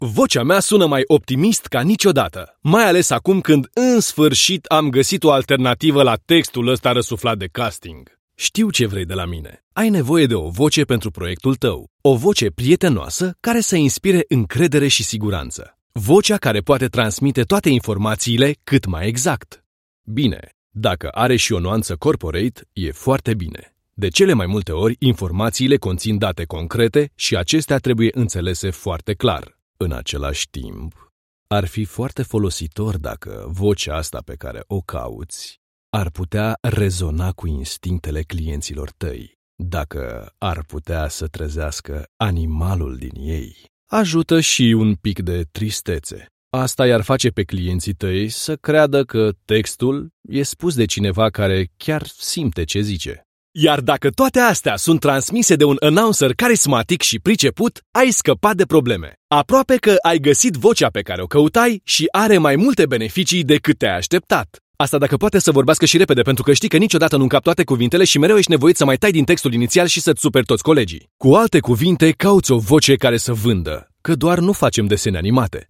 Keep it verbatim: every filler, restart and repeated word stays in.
Vocea mea sună mai optimist ca niciodată, mai ales acum când în sfârșit am găsit o alternativă la textul ăsta răsuflat de casting. Știu ce vrei de la mine. Ai nevoie de o voce pentru proiectul tău. O voce prietenoasă care să inspire încredere și siguranță. Vocea care poate transmite toate informațiile cât mai exact. Bine, dacă are și o nuanță corporate, e foarte bine. De cele mai multe ori, informațiile conțin date concrete și acestea trebuie înțelese foarte clar. În același timp, ar fi foarte folositor dacă vocea asta pe care o cauți ar putea rezona cu instinctele clienților tăi, dacă ar putea să trezească animalul din ei. Ajută și un pic de tristețe. Asta i-ar face pe clienții tăi să creadă că textul e spus de cineva care chiar simte ce zice. Iar dacă toate astea sunt transmise de un announcer carismatic și priceput, ai scăpat de probleme. Aproape că ai găsit vocea pe care o căutai și are mai multe beneficii decât te-ai așteptat. Asta dacă poate să vorbească și repede, pentru că știi că niciodată nu încap toate cuvintele și mereu ești nevoit să mai tai din textul inițial și să-ți superi toți colegii. Cu alte cuvinte, cauți o voce care să vândă, că doar nu facem desene animate.